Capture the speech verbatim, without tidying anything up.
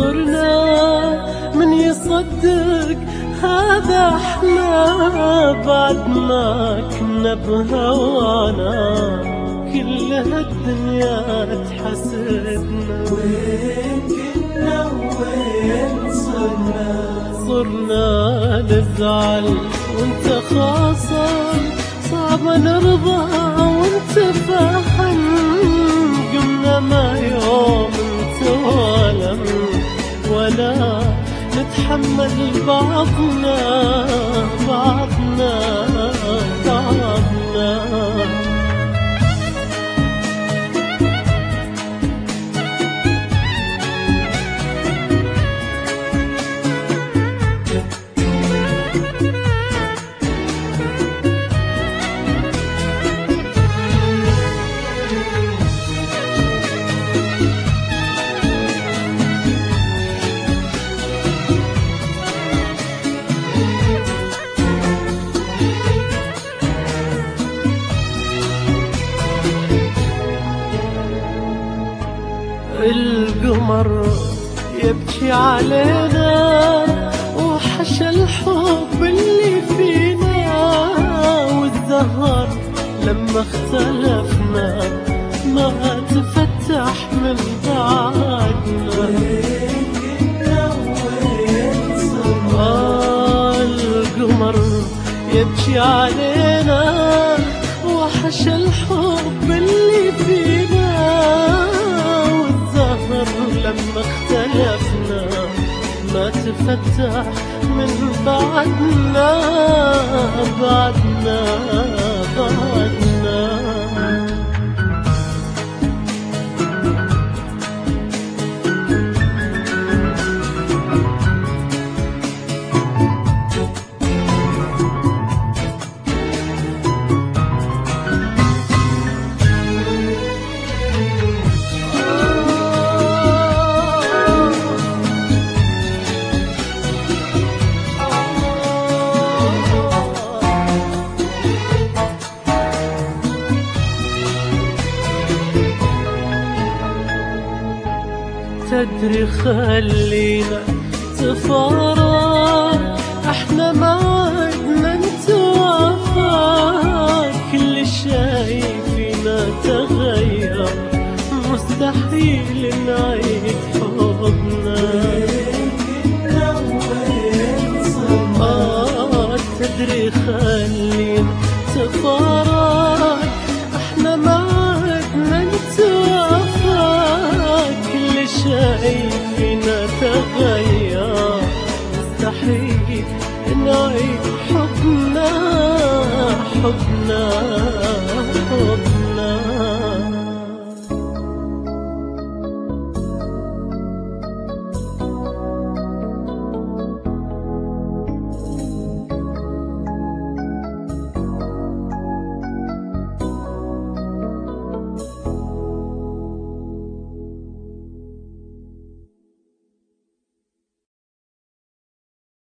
صرنا من يصدق هذا احنا بعد ما كنا بهوانا كل هالدنيا تحسدنا. وين كنا وين صرنا صرنا نزعل وانت خاصم صعب نرضى وانت فاهم قمنا ما يوم انت ولم ولا نتحمل بعضنا بعضنا بعضنا. القمر يبكي علينا وحشى الحب اللي فينا، والزهر لما اختلفنا ما تفتح من بعدنا. آه القمر يبكي علينا وحشى الحب اللي فينا، لما اختلفنا ما تفتح من بعدنا بعدنا بعدنا. تدري خلينا تفارق احنا ما عدنا نتوافق، كل شيء فينا تغير مستحيل نعيد حبنا. آه تدري خلينا تفارق احنا ما عدنا نتوافق، كل شيء فينا تغير مستحيل نعيد حبنا حبنا.